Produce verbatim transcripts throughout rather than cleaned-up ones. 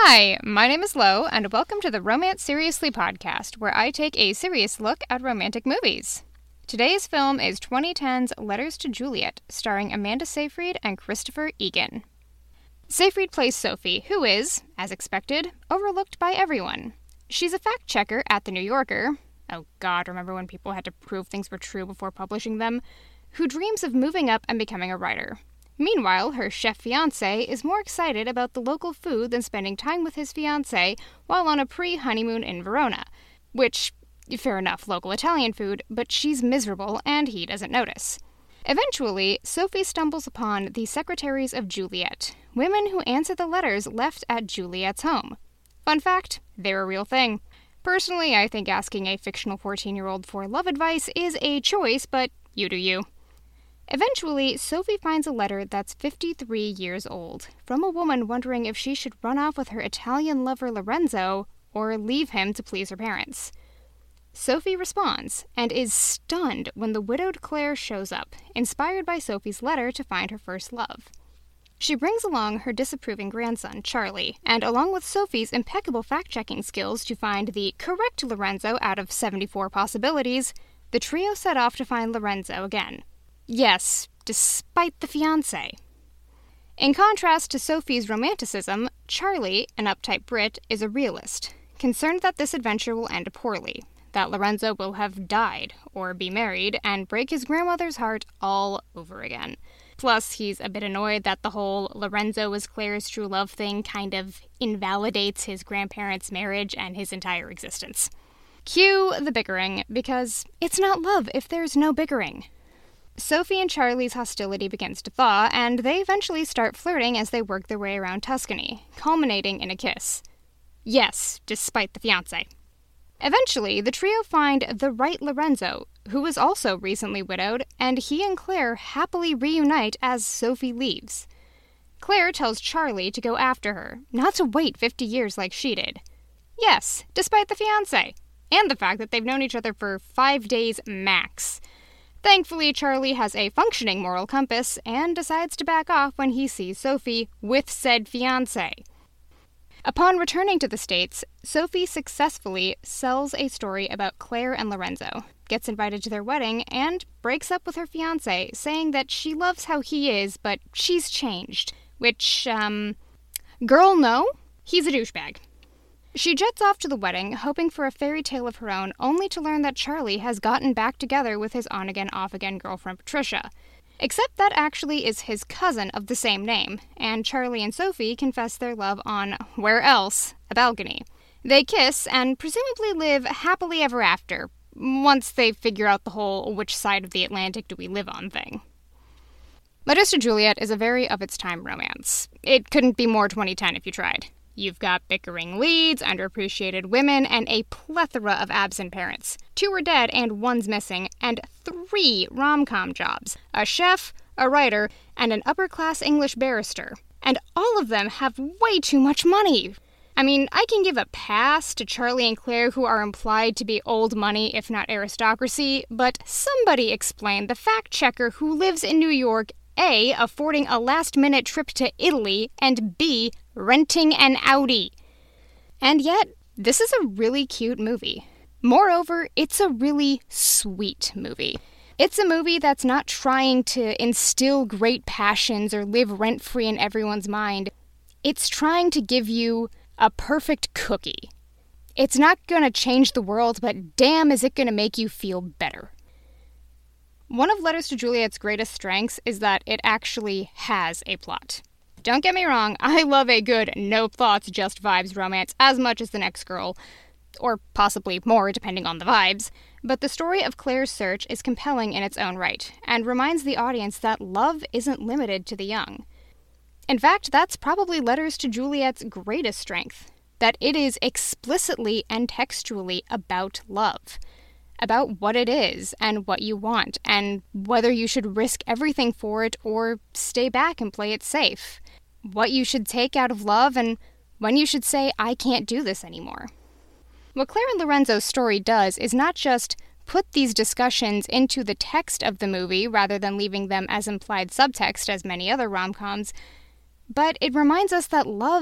Hi, my name is Lo, and welcome to the Romance Seriously podcast, where I take a serious look at romantic movies. Today's film is twenty ten's Letters to Juliet, starring Amanda Seyfried and Christopher Egan. Seyfried plays Sophie, who is, as expected, overlooked by everyone. She's a fact-checker at The New Yorker. Oh god, remember when people had to prove things were true before publishing them? Who dreams of moving up and becoming a writer. Meanwhile, her chef fiancé is more excited about the local food than spending time with his fiancée while on a pre-honeymoon in Verona. Which, fair enough, local Italian food, but she's miserable and he doesn't notice. Eventually, Sophie stumbles upon the secretaries of Juliet, women who answer the letters left at Juliet's home. Fun fact, they're a real thing. Personally, I think asking a fictional fourteen-year-old for love advice is a choice, but you do you. Eventually, Sophie finds a letter that's fifty-three years old, from a woman wondering if she should run off with her Italian lover Lorenzo or leave him to please her parents. Sophie responds, and is stunned when the widowed Claire shows up, inspired by Sophie's letter to find her first love. She brings along her disapproving grandson, Charlie, and along with Sophie's impeccable fact-checking skills to find the correct Lorenzo out of seventy-four possibilities, the trio set off to find Lorenzo again. Yes, despite the fiancé. In contrast to Sophie's romanticism, Charlie, an uptight Brit, is a realist, concerned that this adventure will end poorly, that Lorenzo will have died or be married and break his grandmother's heart all over again. Plus, he's a bit annoyed that the whole Lorenzo is Claire's true love thing kind of invalidates his grandparents' marriage and his entire existence. Cue the bickering, because it's not love if there's no bickering. Sophie and Charlie's hostility begins to thaw, and they eventually start flirting as they work their way around Tuscany, culminating in a kiss. Yes, despite the fiancé. Eventually, the trio find the right Lorenzo, who is also recently widowed, and he and Claire happily reunite as Sophie leaves. Claire tells Charlie to go after her, not to wait fifty years like she did. Yes, despite the fiancé, and the fact that they've known each other for five days max. Thankfully, Charlie has a functioning moral compass and decides to back off when he sees Sophie with said fiancé. Upon returning to the States, Sophie successfully sells a story about Claire and Lorenzo, gets invited to their wedding, and breaks up with her fiancé, saying that she loves how he is, but she's changed. Which, um, girl, no, he's a douchebag. She jets off to the wedding, hoping for a fairy tale of her own, only to learn that Charlie has gotten back together with his on-again, off-again girlfriend Patricia. Except that actually is his cousin of the same name, and Charlie and Sophie confess their love on, where else, a balcony. They kiss, and presumably live happily ever after, once they figure out the whole which side of the Atlantic do we live on thing. Letters to Juliet is a very of-its-time romance. It couldn't be more twenty ten if you tried. You've got bickering leads, underappreciated women, and a plethora of absent parents. Two are dead and one's missing, and three rom-com jobs. A chef, a writer, and an upper-class English barrister. And all of them have way too much money. I mean, I can give a pass to Charlie and Claire, who are implied to be old money, if not aristocracy, but somebody explain the fact-checker who lives in New York, A, affording a last-minute trip to Italy, and B, renting an Audi. And yet, this is a really cute movie. Moreover, it's a really sweet movie. It's a movie that's not trying to instill great passions or live rent-free in everyone's mind. It's trying to give you a perfect cookie. It's not going to change the world, but damn is it going to make you feel better. One of Letters to Juliet's greatest strengths is that it actually has a plot. Don't get me wrong, I love a good no thoughts, just vibes romance as much as the next girl, or possibly more depending on the vibes, but the story of Claire's search is compelling in its own right, and reminds the audience that love isn't limited to the young. In fact, that's probably Letters to Juliet's greatest strength, that it is explicitly and textually about love. About what it is, and what you want, and whether you should risk everything for it or stay back and play it safe. What you should take out of love, and when you should say, I can't do this anymore. What Claire and Lorenzo's story does is not just put these discussions into the text of the movie rather than leaving them as implied subtext as many other rom-coms, but it reminds us that love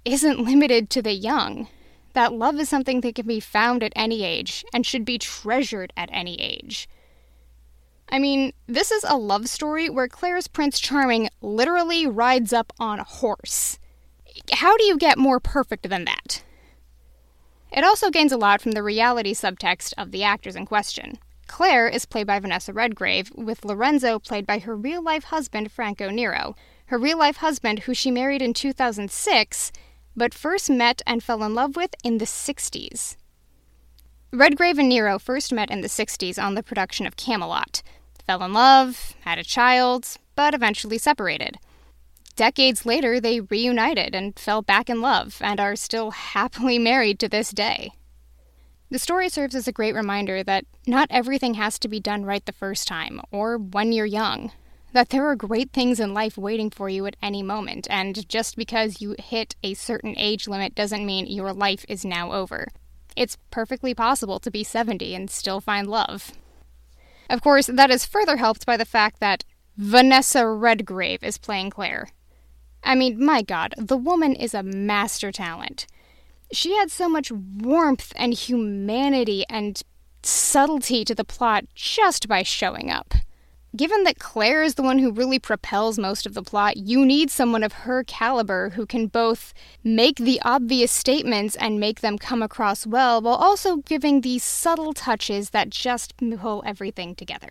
isn't limited to the young. That love is something that can be found at any age and should be treasured at any age. I mean, this is a love story where Claire's Prince Charming literally rides up on a horse. How do you get more perfect than that? It also gains a lot from the reality subtext of the actors in question. Claire is played by Vanessa Redgrave, with Lorenzo played by her real-life husband, Franco Nero. Her real-life husband, who she married in two thousand six, but first met and fell in love with in the sixties. Redgrave and Nero first met in the sixties on the production of Camelot. Fell in love, had a child, but eventually separated. Decades later, they reunited and fell back in love, and are still happily married to this day. The story serves as a great reminder that not everything has to be done right the first time, or when you're young. That there are great things in life waiting for you at any moment, and just because you hit a certain age limit doesn't mean your life is now over. It's perfectly possible to be seventy and still find love. Of course, that is further helped by the fact that Vanessa Redgrave is playing Claire. I mean, my God, the woman is a master talent. She had so much warmth and humanity and subtlety to the plot just by showing up. Given that Claire is the one who really propels most of the plot, you need someone of her caliber who can both make the obvious statements and make them come across well, while also giving these subtle touches that just pull everything together.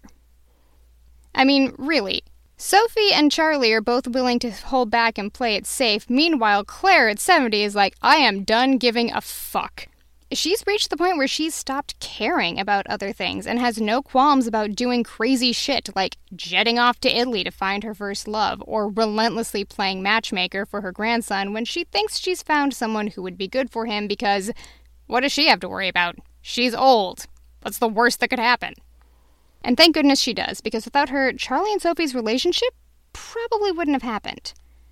I mean, really, Sophie and Charlie are both willing to hold back and play it safe. Meanwhile, Claire at seventy is like, I am done giving a fuck. She's reached the point where she's stopped caring about other things and has no qualms about doing crazy shit like jetting off to Italy to find her first love, or relentlessly playing matchmaker for her grandson when she thinks she's found someone who would be good for him because what does she have to worry about? She's old. What's the worst that could happen? And thank goodness she does, because without her, Charlie and Sophie's relationship probably wouldn't have happened.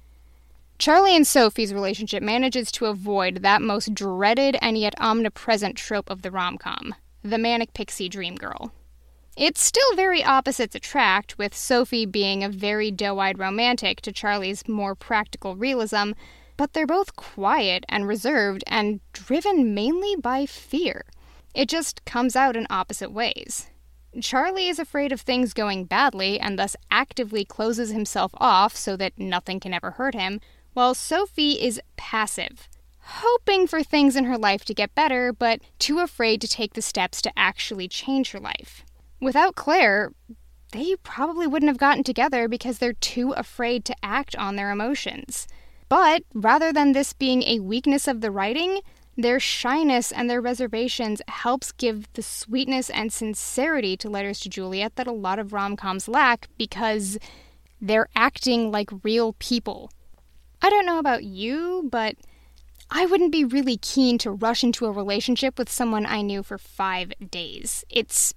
Charlie and Sophie's relationship manages to avoid that most dreaded and yet omnipresent trope of the rom-com, the manic pixie dream girl. It's still very opposites attract, with Sophie being a very doe-eyed romantic to Charlie's more practical realism, but they're both quiet and reserved and driven mainly by fear. It just comes out in opposite ways. Charlie is afraid of things going badly and thus actively closes himself off so that nothing can ever hurt him, while Sophie is passive, hoping for things in her life to get better, but too afraid to take the steps to actually change her life. Without Claire, they probably wouldn't have gotten together because they're too afraid to act on their emotions. But rather than this being a weakness of the writing, their shyness and their reservations helps give the sweetness and sincerity to Letters to Juliet that a lot of rom-coms lack because they're acting like real people. I don't know about you, but I wouldn't be really keen to rush into a relationship with someone I knew for five days. It's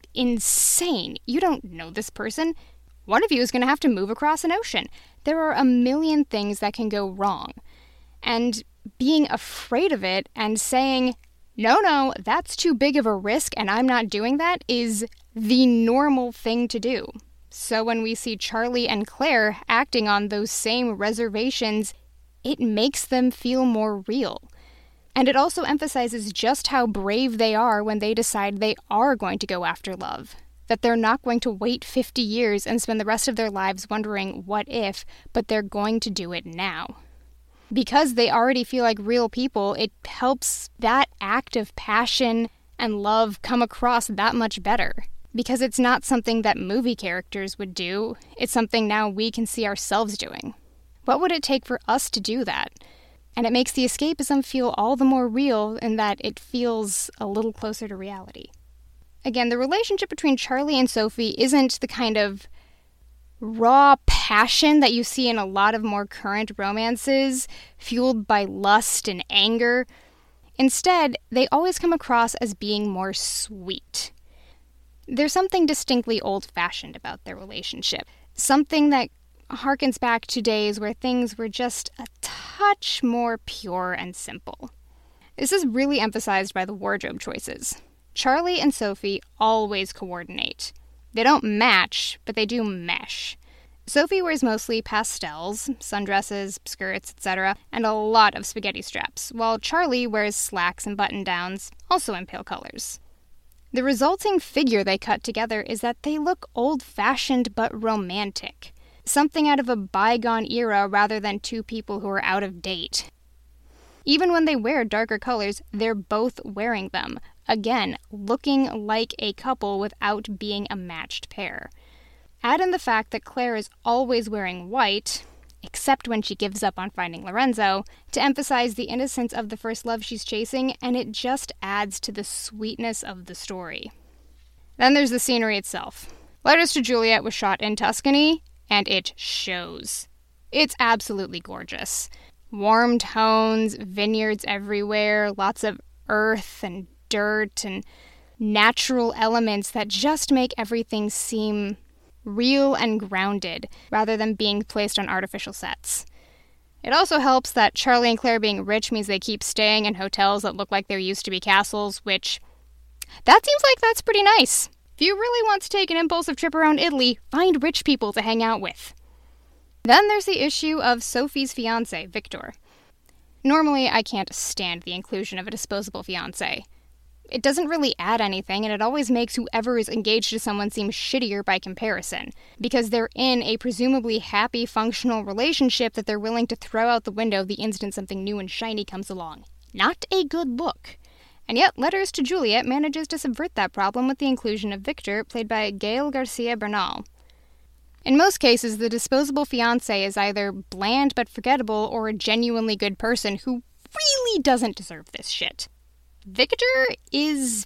insane. You don't know this person. One of you is going to have to move across an ocean. There are a million things that can go wrong. And being afraid of it and saying, no, no, that's too big of a risk and I'm not doing that is the normal thing to do. So when we see Charlie and Claire acting on those same reservations, it makes them feel more real. And it also emphasizes just how brave they are when they decide they are going to go after love. That they're not going to wait fifty years and spend the rest of their lives wondering what if, but they're going to do it now. Because they already feel like real people, it helps that act of passion and love come across that much better. Because it's not something that movie characters would do, it's something now we can see ourselves doing. What would it take for us to do that? And it makes the escapism feel all the more real in that it feels a little closer to reality. Again, the relationship between Charlie and Sophie isn't the kind of raw passion that you see in a lot of more current romances, fueled by lust and anger. Instead, they always come across as being more sweet. There's something distinctly old-fashioned about their relationship. Something that harkens back to days where things were just a touch more pure and simple. This is really emphasized by the wardrobe choices. Charlie and Sophie always coordinate. They don't match, but they do mesh. Sophie wears mostly pastels, sundresses, skirts, et cetera, and a lot of spaghetti straps, while Charlie wears slacks and button-downs, also in pale colors. The resulting figure they cut together is that they look old-fashioned but romantic. Something out of a bygone era rather than two people who are out of date. Even when they wear darker colors, they're both wearing them. Again, looking like a couple without being a matched pair. Add in the fact that Claire is always wearing white, except when she gives up on finding Lorenzo, to emphasize the innocence of the first love she's chasing, and it just adds to the sweetness of the story. Then there's the scenery itself. Letters to Juliet was shot in Tuscany, and it shows. It's absolutely gorgeous. Warm tones, vineyards everywhere, lots of earth and dirt and natural elements that just make everything seem real and grounded, rather than being placed on artificial sets. It also helps that Charlie and Claire being rich means they keep staying in hotels that look like there used to be castles, which, that seems like that's pretty nice. If you really want to take an impulsive trip around Italy, find rich people to hang out with. Then there's the issue of Sophie's fiancé, Victor. Normally, I can't stand the inclusion of a disposable fiancé. It doesn't really add anything, and it always makes whoever is engaged to someone seem shittier by comparison, because they're in a presumably happy, functional relationship that they're willing to throw out the window the instant something new and shiny comes along. Not a good look. And yet, Letters to Juliet manages to subvert that problem with the inclusion of Victor, played by Gael Garcia Bernal. In most cases, the disposable fiancé is either bland but forgettable or a genuinely good person who really doesn't deserve this shit. Victor is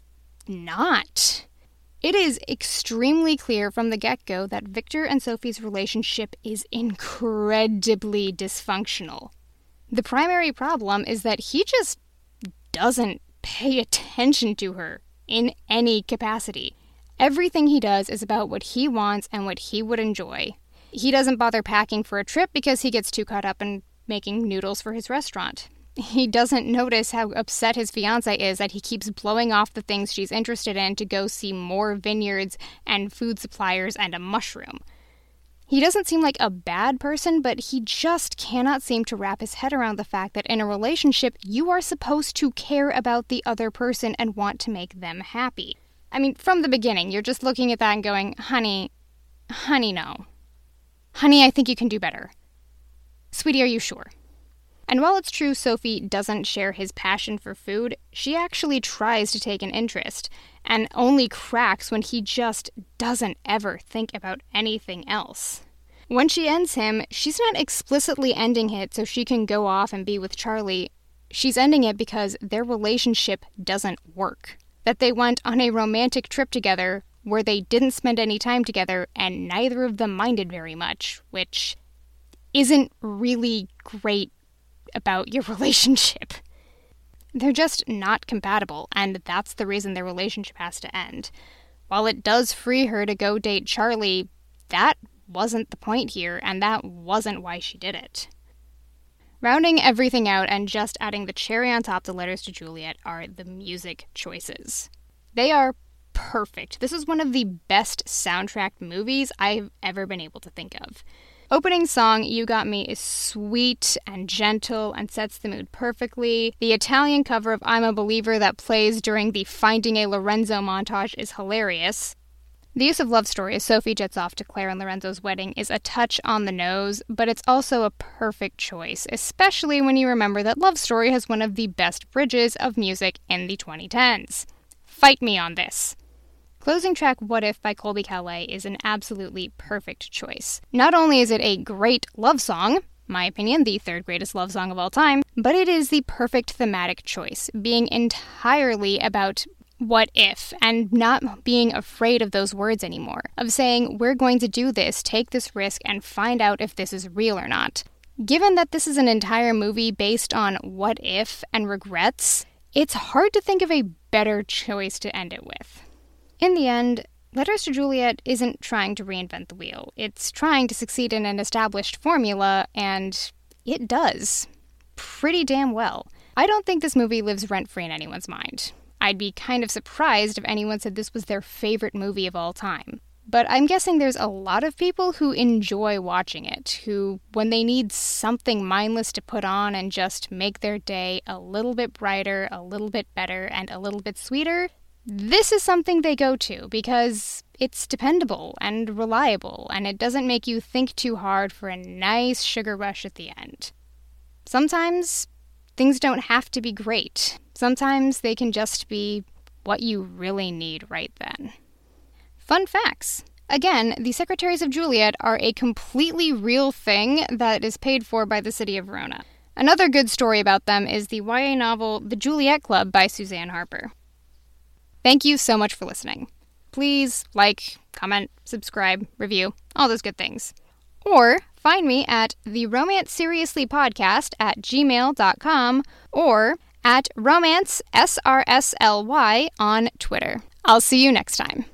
not. It is extremely clear from the get-go that Victor and Sophie's relationship is incredibly dysfunctional. The primary problem is that he just doesn't pay attention to her in any capacity. Everything he does is about what he wants and what he would enjoy. He doesn't bother packing for a trip because he gets too caught up in making noodles for his restaurant. He doesn't notice how upset his fiancée is that he keeps blowing off the things she's interested in to go see more vineyards and food suppliers and a mushroom. He doesn't seem like a bad person, but he just cannot seem to wrap his head around the fact that in a relationship, you are supposed to care about the other person and want to make them happy. I mean, from the beginning, you're just looking at that and going, honey, honey, no. Honey, I think you can do better. Sweetie, are you sure? And while it's true Sophie doesn't share his passion for food, she actually tries to take an interest, and only cracks when he just doesn't ever think about anything else. When she ends him, she's not explicitly ending it so she can go off and be with Charlie. She's ending it because their relationship doesn't work. That they went on a romantic trip together where they didn't spend any time together and neither of them minded very much, which isn't really great about your relationship. They're just not compatible, and that's the reason their relationship has to end. While it does free her to go date Charlie, that wasn't the point here, and that wasn't why she did it. Rounding everything out and just adding the cherry on top to Letters to Juliet are the music choices. They are perfect. This is one of the best soundtrack movies I've ever been able to think of. Opening song, You Got Me, is sweet and gentle and sets the mood perfectly. The Italian cover of I'm a Believer that plays during the Finding a Lorenzo montage is hilarious. The use of Love Story as Sophie jets off to Claire and Lorenzo's wedding is a touch on the nose, but it's also a perfect choice, especially when you remember that Love Story has one of the best bridges of music in the twenty tens. Fight me on this. Closing track What If by Colby Calais is an absolutely perfect choice. Not only is it a great love song, my opinion, the third greatest love song of all time, but it is the perfect thematic choice, being entirely about what if, and not being afraid of those words anymore, of saying, we're going to do this, take this risk, and find out if this is real or not. Given that this is an entire movie based on what if and regrets, it's hard to think of a better choice to end it with. In the end, Letters to Juliet isn't trying to reinvent the wheel. It's trying to succeed in an established formula, and it does. Pretty damn well. I don't think this movie lives rent-free in anyone's mind. I'd be kind of surprised if anyone said this was their favorite movie of all time. But I'm guessing there's a lot of people who enjoy watching it, who, when they need something mindless to put on and just make their day a little bit brighter, a little bit better, and a little bit sweeter, this is something they go to because it's dependable and reliable, and it doesn't make you think too hard for a nice sugar rush at the end. Sometimes things don't have to be great. Sometimes they can just be what you really need right then. Fun facts. Again, the Secretaries of Juliet are a completely real thing that is paid for by the city of Verona. Another good story about them is the Y A novel The Juliet Club by Suzanne Harper. Thank you so much for listening. Please like, comment, subscribe, review, all those good things. Or find me at the Romance Seriously Podcast at gmail dot com or at Romance S R S L Y on Twitter. I'll see you next time.